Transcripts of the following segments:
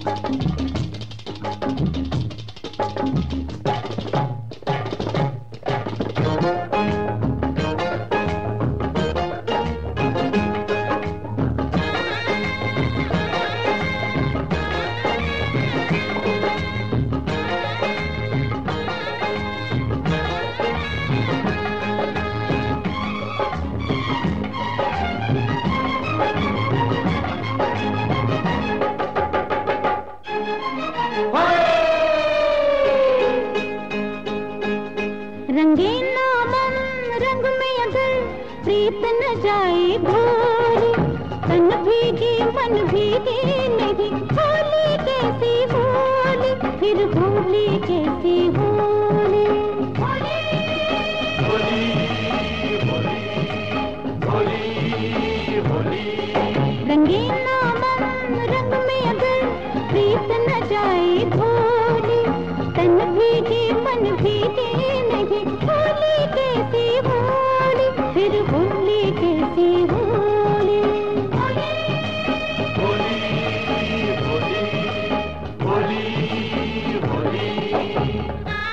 रंगीला मन रंग में अगर प्रीत न जाए घोरी, तन भीगी मन भीगी नहीं, होली कैसी होली, फिर होली कैसी होली। होली होली होली होली, रंगीला मन रंग में अगर प्रीत न जाए घोरी, तन भीगी मन भीगी नहीं, होली कैसी होली, फिर होली कैसी होली। होली होली होली होली होली।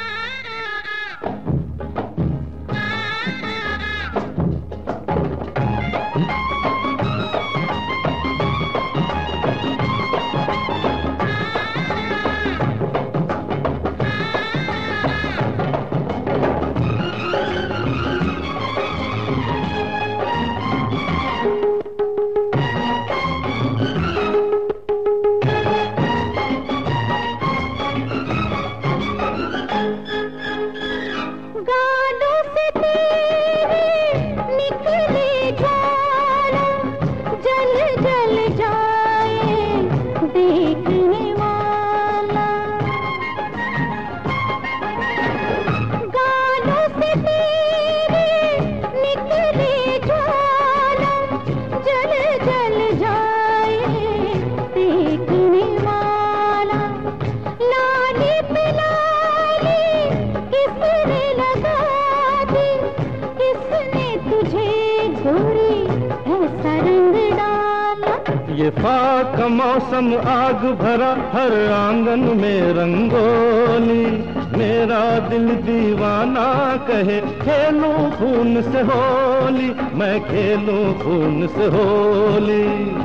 ये फाक का मौसम आग भरा हर आंगन में रंगोली, मेरा दिल दीवाना कहे खेलूं खून से होली, मैं खेलूं खून से होली।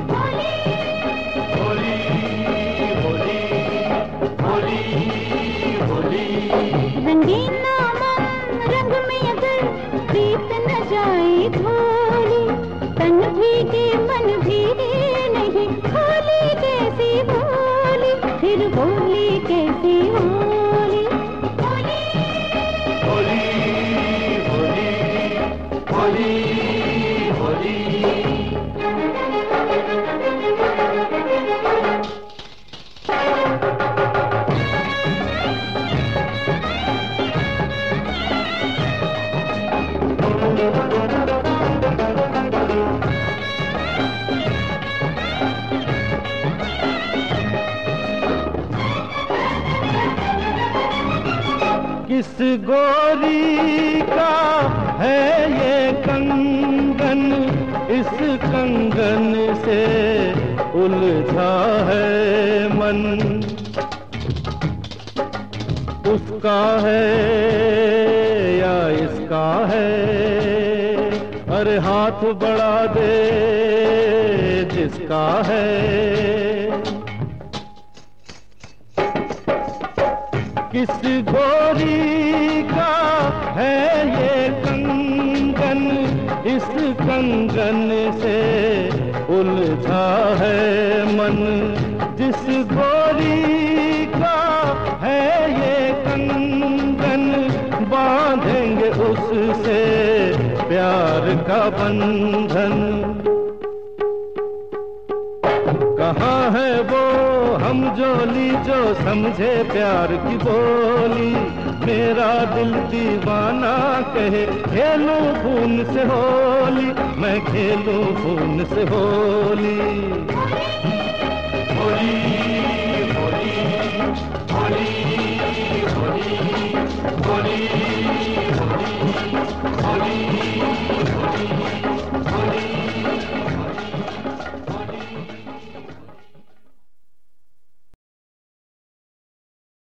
होली होली होली होली, रंगीला मन रंग में अगर प्रीत न जाए घोरी, तन भीगे मन भीगे नहीं, होली कैसी होली, फिर होली कैसी होली। होली होली होली होली होली। किस गोरी का है ये कंगन, इस कंगन से उलझा है मन, उसका है या इसका है, अरे हाथ बढ़ा दे जिसका है। किस गोरी का है ये कंगन, इस कंगन से उलझा है मन, जिस गोरी का है ये कंगन, बांधेंगे उससे प्यार का बंधन। कहाँ है वो हम जोली जो समझे प्यार की बोली, मेरा दिल दीवाना कहे खेलूं खून से होली, मैं खेलूं खून से होली। होली होली होली होली होली।